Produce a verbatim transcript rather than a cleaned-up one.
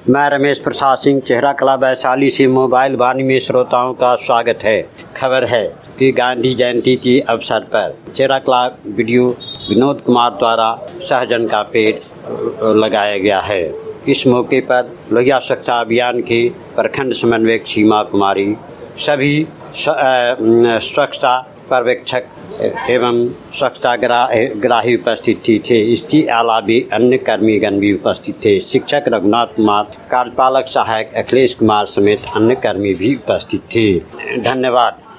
मैं रमेश प्रसाद सिंह, चेहरा कला वैशाली से मोबाइल वाणी में श्रोताओं का स्वागत है। खबर है कि गांधी जयंती के अवसर पर चेहरा कला वीडियो विनोद कुमार द्वारा सहजन का पेड़ लगाया गया है। इस मौके पर लोहिया स्वच्छता अभियान के प्रखंड समन्वयक सीमा कुमारी, सभी स्वच्छता पर्यवेक्षक एवं स्वच्छता ग्राही उपस्थित थे। इसके अलावा अन्य कर्मीगण भी उपस्थित थे। शिक्षक रघुनाथ कुमार, कार्यपालक सहायक अखिलेश कुमार समेत अन्य कर्मी भी उपस्थित थे। धन्यवाद।